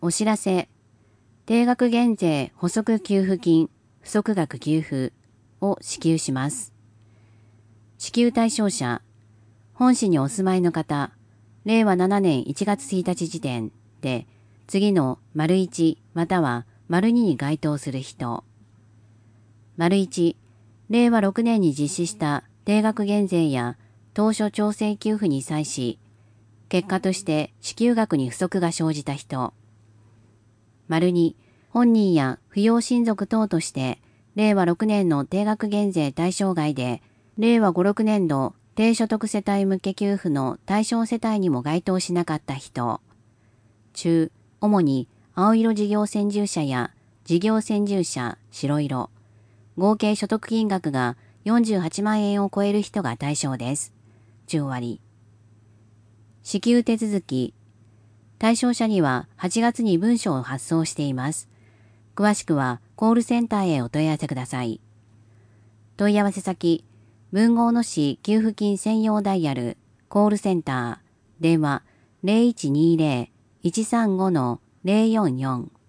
お知らせ。定額減税補足給付金不足額給付を支給します。支給対象者、本市にお住まいの方、令和7年1月1日時点で次の丸1または丸2に該当する人。丸1、令和6年に実施した定額減税や当初調整給付に際し、結果として支給額に不足が生じた人。丸2、本人や扶養親族等として、令和6年の定額減税対象外で、令和5、6年度低所得世帯向け給付の対象世帯にも該当しなかった人。中、主に青色事業専従者や事業専従者白色。合計所得金額が48万円を超える人が対象です。10割。支給手続き。対象者には8月に文書を発送しています。詳しくはコールセンターへお問い合わせください。問い合わせ先、豊後大野市給付金専用ダイヤル、コールセンター、電話 0120-135-044